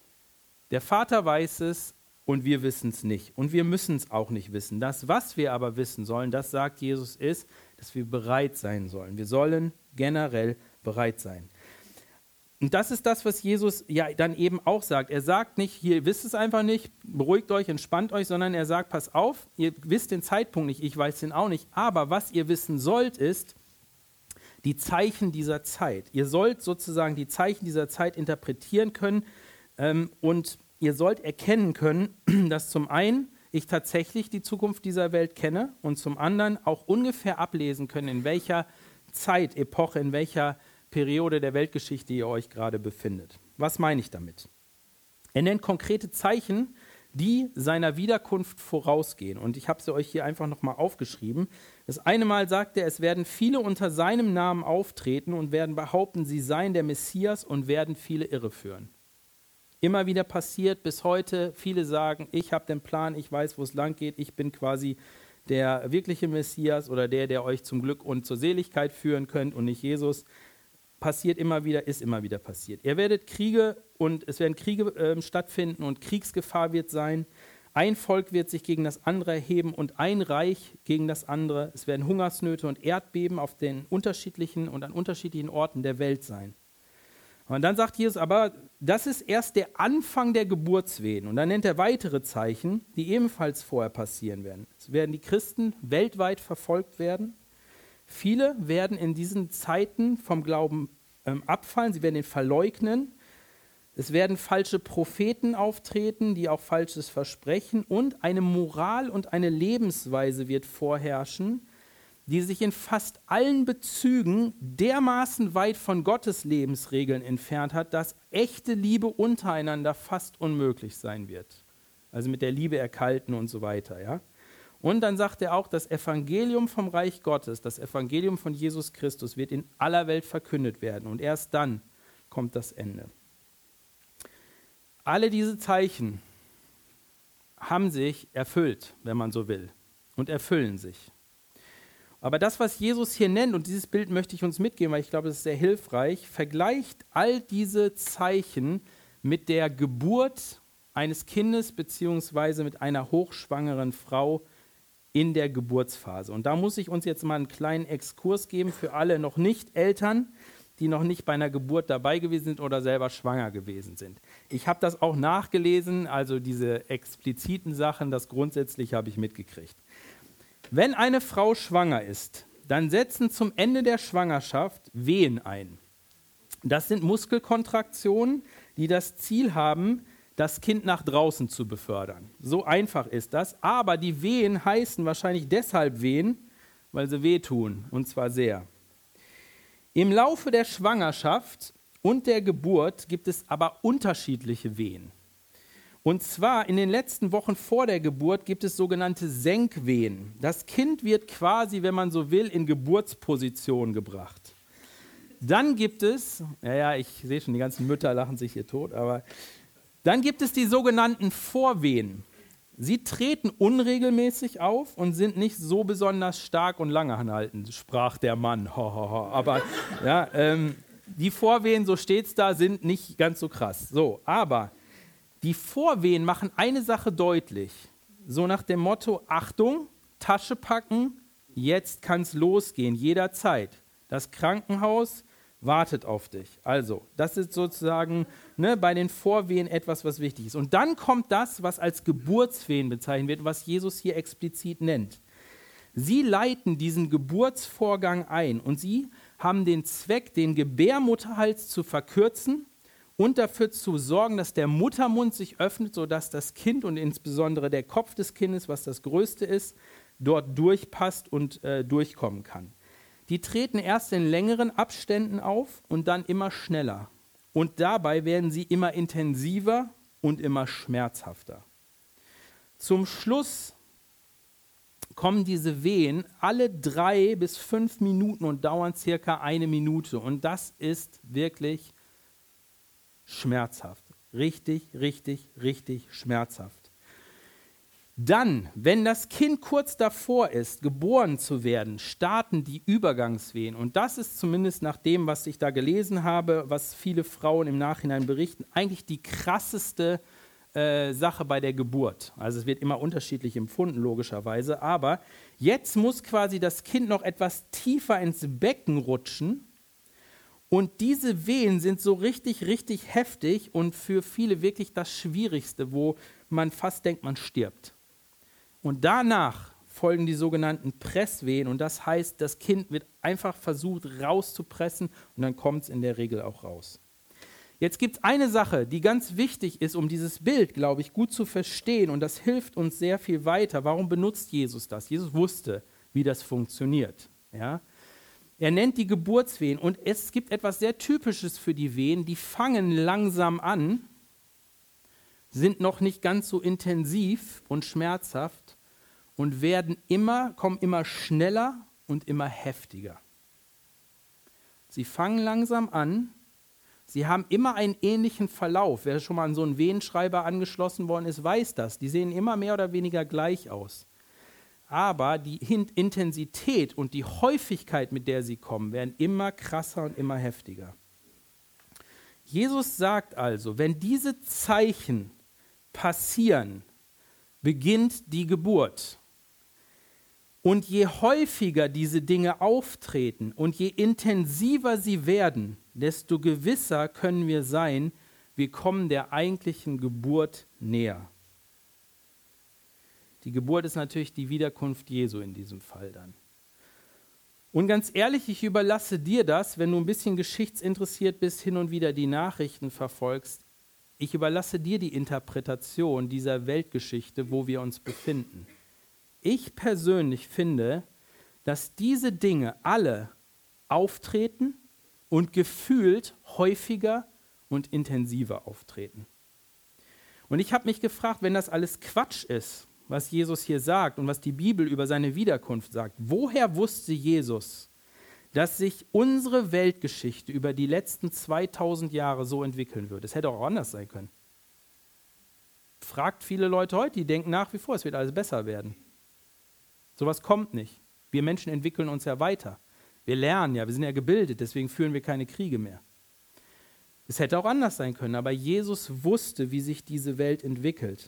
Der Vater weiß es und wir wissen es nicht. Und wir müssen es auch nicht wissen. Das, was wir aber wissen sollen, das sagt Jesus, ist, dass wir bereit sein sollen. Wir sollen generell bereit sein. Und das ist das, was Jesus ja dann eben auch sagt. Er sagt nicht, hier, ihr wisst es einfach nicht, beruhigt euch, entspannt euch, sondern er sagt, pass auf, ihr wisst den Zeitpunkt nicht, ich weiß den auch nicht, aber was ihr wissen sollt, ist die Zeichen dieser Zeit. Ihr sollt sozusagen die Zeichen dieser Zeit interpretieren können ähm, und ihr sollt erkennen können, dass zum einen ich tatsächlich die Zukunft dieser Welt kenne und zum anderen auch ungefähr ablesen können, in welcher Zeit, Epoche, in welcher Periode der Weltgeschichte ihr euch gerade befindet. Was meine ich damit? Er nennt konkrete Zeichen, die seiner Wiederkunft vorausgehen. Und ich habe sie euch hier einfach nochmal aufgeschrieben. Das eine Mal sagt er, es werden viele unter seinem Namen auftreten und werden behaupten, sie seien der Messias und werden viele irreführen. Immer wieder passiert bis heute, viele sagen, ich habe den Plan, ich weiß, wo es lang geht, ich bin quasi der wirkliche Messias oder der, der euch zum Glück und zur Seligkeit führen könnt und nicht Jesus. Passiert immer wieder, ist immer wieder passiert. Ihr werdet Kriege und es werden Kriege äh, stattfinden und Kriegsgefahr wird sein. Ein Volk wird sich gegen das andere erheben und ein Reich gegen das andere. Es werden Hungersnöte und Erdbeben auf den unterschiedlichen und an unterschiedlichen Orten der Welt sein. Und dann sagt Jesus, aber das ist erst der Anfang der Geburtswehen. Und dann nennt er weitere Zeichen, die ebenfalls vorher passieren werden. Es werden die Christen weltweit verfolgt werden. Viele werden in diesen Zeiten vom Glauben ähm, abfallen, sie werden ihn verleugnen. Es werden falsche Propheten auftreten, die auch Falsches versprechen. Und eine Moral und eine Lebensweise wird vorherrschen, die sich in fast allen Bezügen dermaßen weit von Gottes Lebensregeln entfernt hat, dass echte Liebe untereinander fast unmöglich sein wird. Also mit der Liebe erkalten und so weiter, ja. Und dann sagt er auch, das Evangelium vom Reich Gottes, das Evangelium von Jesus Christus wird in aller Welt verkündet werden. Und erst dann kommt das Ende. Alle diese Zeichen haben sich erfüllt, wenn man so will, und erfüllen sich. Aber das, was Jesus hier nennt, und dieses Bild möchte ich uns mitgeben, weil ich glaube, es ist sehr hilfreich, vergleicht all diese Zeichen mit der Geburt eines Kindes beziehungsweise mit einer hochschwangeren Frau in der Geburtsphase. Und da muss ich uns jetzt mal einen kleinen Exkurs geben für alle noch nicht Eltern, die noch nicht bei einer Geburt dabei gewesen sind oder selber schwanger gewesen sind. Ich habe das auch nachgelesen, also diese expliziten Sachen, das grundsätzlich habe ich mitgekriegt. Wenn eine Frau schwanger ist, dann setzen zum Ende der Schwangerschaft Wehen ein. Das sind Muskelkontraktionen, die das Ziel haben, das Kind nach draußen zu befördern. So einfach ist das. Aber die Wehen heißen wahrscheinlich deshalb Wehen, weil sie wehtun, und zwar sehr. Im Laufe der Schwangerschaft und der Geburt gibt es aber unterschiedliche Wehen. Und zwar in den letzten Wochen vor der Geburt gibt es sogenannte Senkwehen. Das Kind wird quasi, wenn man so will, in Geburtsposition gebracht. Dann gibt es, ja, ja, ich sehe schon, die ganzen Mütter lachen sich hier tot, aber dann gibt es die sogenannten Vorwehen. Sie treten unregelmäßig auf und sind nicht so besonders stark und lange anhaltend, sprach der Mann. Ho, ho, ho. Aber ja, ähm, die Vorwehen, so steht es da, sind nicht ganz so krass. So, aber die Vorwehen machen eine Sache deutlich. So nach dem Motto, Achtung, Tasche packen, jetzt kann es losgehen, jederzeit. Das Krankenhaus wartet auf dich. Also, das ist sozusagen ne, bei den Vorwehen etwas, was wichtig ist. Und dann kommt das, was als Geburtswehen bezeichnet wird, was Jesus hier explizit nennt. Sie leiten diesen Geburtsvorgang ein und sie haben den Zweck, den Gebärmutterhals zu verkürzen und dafür zu sorgen, dass der Muttermund sich öffnet, sodass das Kind und insbesondere der Kopf des Kindes, was das Größte ist, dort durchpasst und äh, durchkommen kann. Die treten erst in längeren Abständen auf und dann immer schneller. Und dabei werden sie immer intensiver und immer schmerzhafter. Zum Schluss kommen diese Wehen alle drei bis fünf Minuten und dauern circa eine Minute. Und das ist wirklich schmerzhaft. richtig, richtig, richtig schmerzhaft. Dann, wenn das Kind kurz davor ist, geboren zu werden, starten die Übergangswehen. Und das ist zumindest nach dem, was ich da gelesen habe, was viele Frauen im Nachhinein berichten, eigentlich die krasseste äh, Sache bei der Geburt. Also es wird immer unterschiedlich empfunden, logischerweise. Aber jetzt muss quasi das Kind noch etwas tiefer ins Becken rutschen. Und diese Wehen sind so richtig, richtig heftig und für viele wirklich das Schwierigste, wo man fast denkt, man stirbt. Und danach folgen die sogenannten Presswehen und das heißt, das Kind wird einfach versucht rauszupressen und dann kommt es in der Regel auch raus. Jetzt gibt es eine Sache, die ganz wichtig ist, um dieses Bild, glaube ich, gut zu verstehen und das hilft uns sehr viel weiter. Warum benutzt Jesus das? Jesus wusste, wie das funktioniert. Ja? Er nennt die Geburtswehen und es gibt etwas sehr Typisches für die Wehen, die fangen langsam an, sind noch nicht ganz so intensiv und schmerzhaft und werden immer, kommen immer schneller und immer heftiger. Sie fangen langsam an, sie haben immer einen ähnlichen Verlauf. Wer schon mal an so einen Wehenschreiber angeschlossen worden ist, weiß das. Die sehen immer mehr oder weniger gleich aus. Aber die Intensität und die Häufigkeit, mit der sie kommen, werden immer krasser und immer heftiger. Jesus sagt also, wenn diese Zeichen passieren, beginnt die Geburt. Und je häufiger diese Dinge auftreten und je intensiver sie werden, desto gewisser können wir sein, wir kommen der eigentlichen Geburt näher. Die Geburt ist natürlich die Wiederkunft Jesu in diesem Fall dann. Und ganz ehrlich, ich überlasse dir das, wenn du ein bisschen geschichtsinteressiert bist, hin und wieder die Nachrichten verfolgst. Ich überlasse dir die Interpretation dieser Weltgeschichte, wo wir uns befinden. Ich persönlich finde, dass diese Dinge alle auftreten und gefühlt häufiger und intensiver auftreten. Und ich habe mich gefragt, wenn das alles Quatsch ist, was Jesus hier sagt und was die Bibel über seine Wiederkunft sagt, woher wusste Jesus, dass sich unsere Weltgeschichte über die letzten zweitausend Jahre so entwickeln würde? Es hätte auch anders sein können. Fragt viele Leute heute, die denken nach wie vor, es wird alles besser werden. Sowas kommt nicht. Wir Menschen entwickeln uns ja weiter. Wir lernen ja, wir sind ja gebildet, deswegen führen wir keine Kriege mehr. Es hätte auch anders sein können, aber Jesus wusste, wie sich diese Welt entwickelt.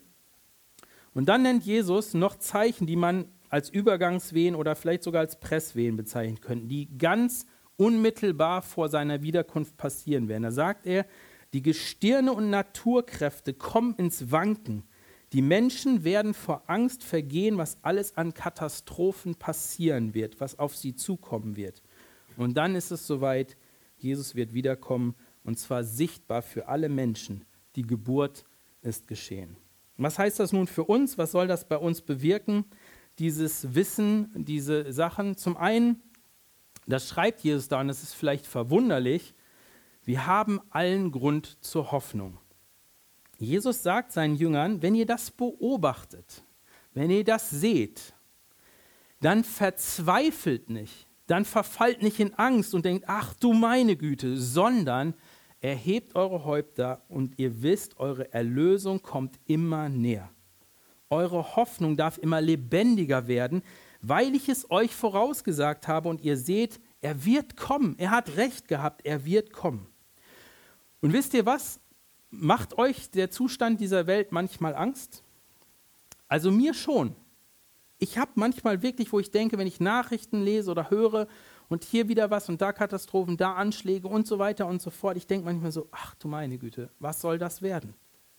Und dann nennt Jesus noch Zeichen, die man als Übergangswehen oder vielleicht sogar als Presswehen bezeichnen könnte, die ganz unmittelbar vor seiner Wiederkunft passieren werden. Da sagt er, die Gestirne und Naturkräfte kommen ins Wanken. Die Menschen werden vor Angst vergehen, was alles an Katastrophen passieren wird, was auf sie zukommen wird. Und dann ist es soweit, Jesus wird wiederkommen und zwar sichtbar für alle Menschen. Die Geburt ist geschehen. Was heißt das nun für uns? Was soll das bei uns bewirken? Dieses Wissen, diese Sachen. Zum einen, das schreibt Jesus da und das ist vielleicht verwunderlich, wir haben allen Grund zur Hoffnung. Jesus sagt seinen Jüngern, wenn ihr das beobachtet, wenn ihr das seht, dann verzweifelt nicht, dann verfallt nicht in Angst und denkt, ach du meine Güte, sondern erhebt eure Häupter und ihr wisst, eure Erlösung kommt immer näher. Eure Hoffnung darf immer lebendiger werden, weil ich es euch vorausgesagt habe und ihr seht, er wird kommen. Er hat recht gehabt, er wird kommen. Und wisst ihr was? Macht euch der Zustand dieser Welt manchmal Angst? Also mir schon. Ich habe manchmal wirklich, wo ich denke, wenn ich Nachrichten lese oder höre und hier wieder was und da Katastrophen, da Anschläge und so weiter und so fort, ich denke manchmal so, ach du meine Güte, was soll das werden?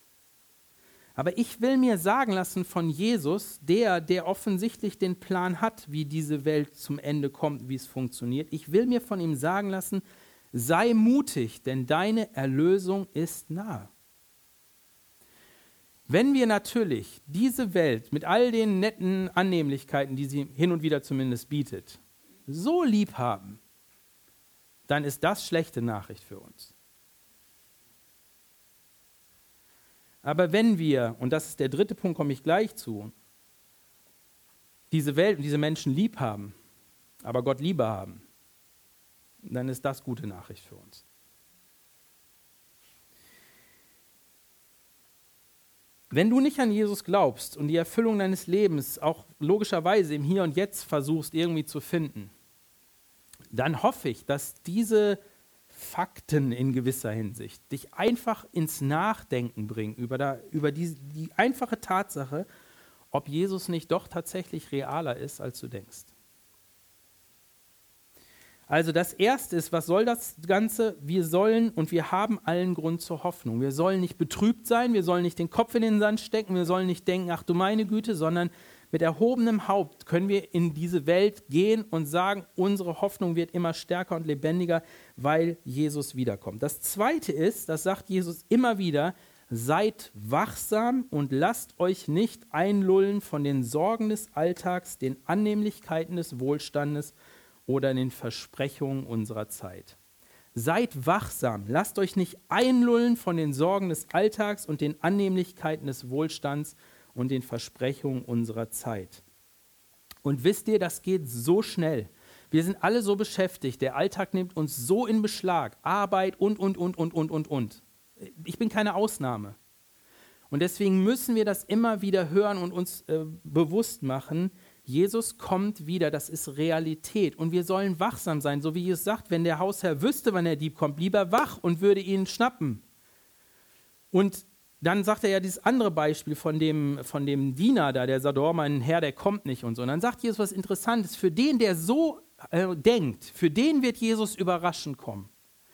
Aber ich will mir sagen lassen von Jesus, der, der offensichtlich den Plan hat, wie diese Welt zum Ende kommt, wie es funktioniert, ich will mir von ihm sagen lassen, sei mutig, denn deine Erlösung ist nahe. Wenn wir natürlich diese Welt mit all den netten Annehmlichkeiten, die sie hin und wieder zumindest bietet, so lieb haben, dann ist das schlechte Nachricht für uns. Aber wenn wir, und das ist der dritte Punkt, komme ich gleich zu, diese Welt und diese Menschen lieb haben, aber Gott Liebe haben, dann ist das gute Nachricht für uns. Wenn du nicht an Jesus glaubst und die Erfüllung deines Lebens auch logischerweise im Hier und Jetzt versuchst irgendwie zu finden, dann hoffe ich, dass diese Fakten in gewisser Hinsicht dich einfach ins Nachdenken bringen über, da, über die, die einfache Tatsache, ob Jesus nicht doch tatsächlich realer ist, als du denkst. Also das Erste ist, was soll das Ganze? Wir sollen und wir haben allen Grund zur Hoffnung. Wir sollen nicht betrübt sein, wir sollen nicht den Kopf in den Sand stecken, wir sollen nicht denken, ach du meine Güte, sondern mit erhobenem Haupt können wir in diese Welt gehen und sagen, unsere Hoffnung wird immer stärker und lebendiger, weil Jesus wiederkommt. Das Zweite ist, das sagt Jesus immer wieder, seid wachsam und lasst euch nicht einlullen von den Sorgen des Alltags, den Annehmlichkeiten des Wohlstandes oder den Versprechungen unserer Zeit. Seid wachsam, lasst euch nicht einlullen von den Sorgen des Alltags und den Annehmlichkeiten des Wohlstands und den Versprechungen unserer Zeit. Und wisst ihr, das geht so schnell. Wir sind alle so beschäftigt, der Alltag nimmt uns so in Beschlag, Arbeit und, und, und, und, und, und, und. Ich bin keine Ausnahme. Und deswegen müssen wir das immer wieder hören und uns äh, bewusst machen, Jesus kommt wieder, das ist Realität. Und wir sollen wachsam sein, so wie Jesus sagt, wenn der Hausherr wüsste, wann der Dieb kommt, lieber wach und würde ihn schnappen. Und dann sagt er ja dieses andere Beispiel von dem, von dem Diener da, der sagt, oh, mein Herr, der kommt nicht und so. Und dann sagt Jesus was Interessantes, für den, der so äh, denkt, für den wird Jesus überraschend kommen.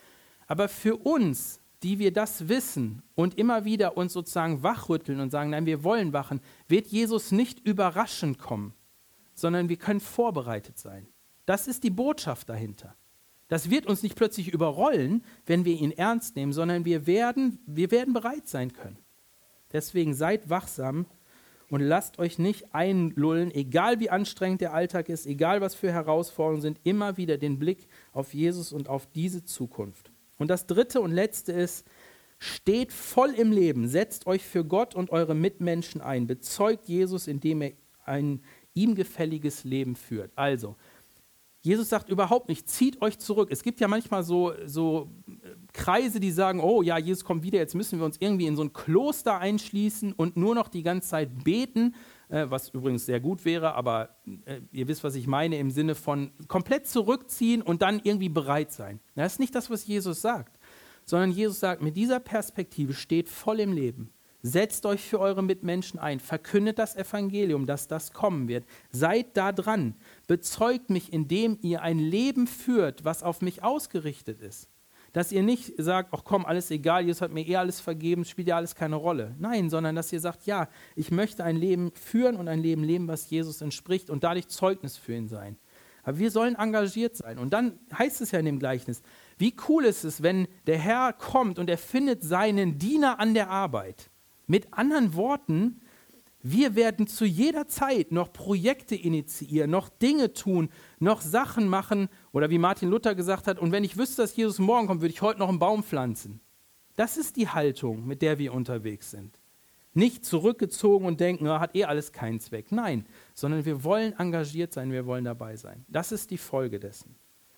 Aber für uns, die wir das wissen und immer wieder uns sozusagen wachrütteln und sagen, nein, wir wollen wachen, wird Jesus nicht überraschend kommen, sondern wir können vorbereitet sein. Das ist die Botschaft dahinter. Das wird uns nicht plötzlich überrollen, wenn wir ihn ernst nehmen, sondern wir werden, wir werden bereit sein können. Deswegen seid wachsam und lasst euch nicht einlullen, egal wie anstrengend der Alltag ist, egal was für Herausforderungen sind, immer wieder den Blick auf Jesus und auf diese Zukunft. Und das Dritte und Letzte ist, steht voll im Leben, setzt euch für Gott und eure Mitmenschen ein, bezeugt Jesus, indem er ein ihm gefälliges Leben führt. Also, Jesus sagt überhaupt nicht, zieht euch zurück. Es gibt ja manchmal so, so Kreise, die sagen, oh ja, Jesus kommt wieder, jetzt müssen wir uns irgendwie in so ein Kloster einschließen und nur noch die ganze Zeit beten, äh, was übrigens sehr gut wäre, aber äh, ihr wisst, was ich meine, im Sinne von komplett zurückziehen und dann irgendwie bereit sein. Das ist nicht das, was Jesus sagt, sondern Jesus sagt, mit dieser Perspektive steht voll im Leben. Setzt euch für eure Mitmenschen ein, verkündet das Evangelium, dass das kommen wird. Seid da dran, bezeugt mich, indem ihr ein Leben führt, was auf mich ausgerichtet ist. Dass ihr nicht sagt, ach komm, alles egal, Jesus hat mir eh alles vergeben, spielt ja alles keine Rolle. Nein, sondern dass ihr sagt, ja, ich möchte ein Leben führen und ein Leben leben, was Jesus entspricht und dadurch Zeugnis für ihn sein. Aber wir sollen engagiert sein. Und dann heißt es ja in dem Gleichnis, wie cool ist es, wenn der Herr kommt und er findet seinen Diener an der Arbeit. Mit anderen Worten, wir werden zu jeder Zeit noch Projekte initiieren, noch Dinge tun, noch Sachen machen oder wie Martin Luther gesagt hat, und wenn ich wüsste, dass Jesus morgen kommt, würde ich heute noch einen Baum pflanzen. Das ist die Haltung, mit der wir unterwegs sind. Nicht zurückgezogen und denken, ja, hat eh alles keinen Zweck. Nein, sondern wir wollen engagiert sein, wir wollen dabei sein. Das ist die Folge dessen.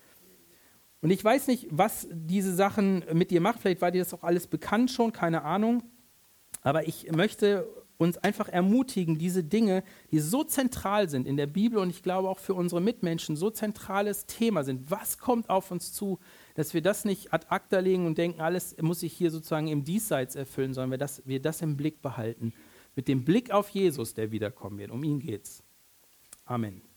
Und ich weiß nicht, was diese Sachen mit dir macht. Vielleicht war dir das auch alles bekannt schon, keine Ahnung. Aber ich möchte uns einfach ermutigen, diese Dinge, die so zentral sind in der Bibel und ich glaube auch für unsere Mitmenschen so zentrales Thema sind. Was kommt auf uns zu, dass wir das nicht ad acta legen und denken, alles muss sich hier sozusagen im Diesseits erfüllen, sondern wir das, wir das im Blick behalten. Mit dem Blick auf Jesus, der wiederkommen wird. Um ihn geht's. Amen.